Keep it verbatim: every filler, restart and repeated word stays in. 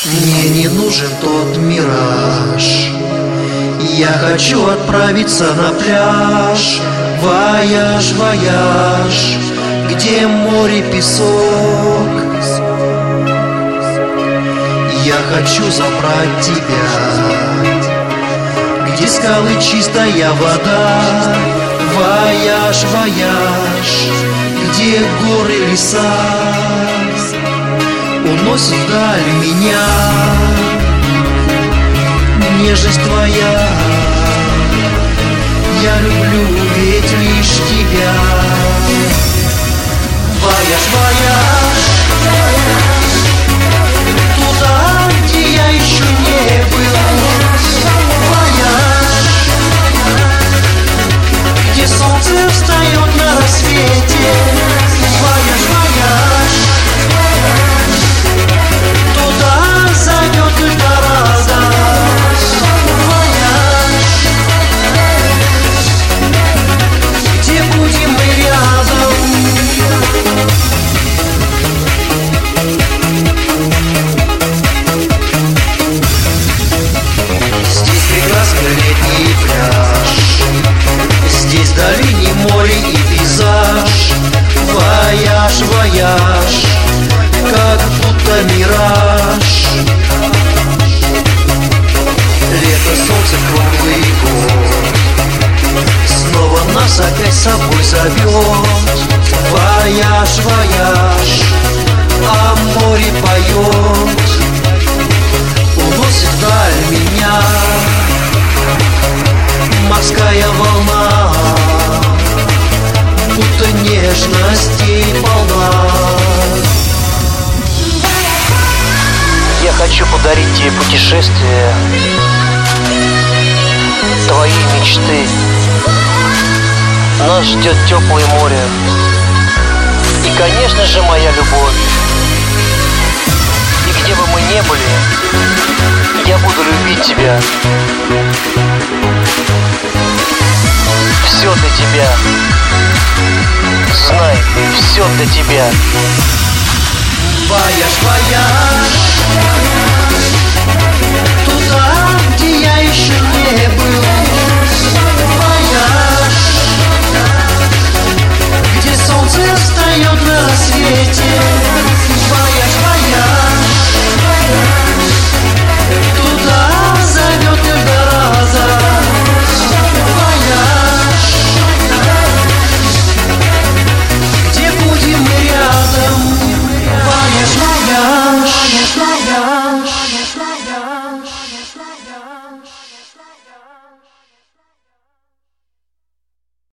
Мне не нужен тот мираж. Я хочу отправиться на пляж. Вояж, вояж, где море, песок. Я хочу забрать тебя, где скалы, чистая вода. Вояж, вояж, где горы, леса. Уносит вдаль меня нежность твоя. Я люблю ведь лишь тебя. Вояж, вояж, туда, где я еще не был. Вояж, где солнце встает на рассвете. Вояж, вояж, туда зовет Эльдорадо. Вояж, где будем мы рядом. Здесь прекрасный летний пляж, здесь в долине море и пейзаж. Вояж, вояж, как будто мираж. Лето, солнце, круглый год снова нас опять с собой зовет. Вояж, вояж, а море поет. Уносит вдаль меня морская волна, будто нежностей полна. Я хочу подарить тебе путешествие, твои мечты. Нас ждет теплое море и, конечно же, моя любовь. И где бы мы ни были, я буду любить тебя. Все для тебя. Знай, все для тебя. Вояж, вояж,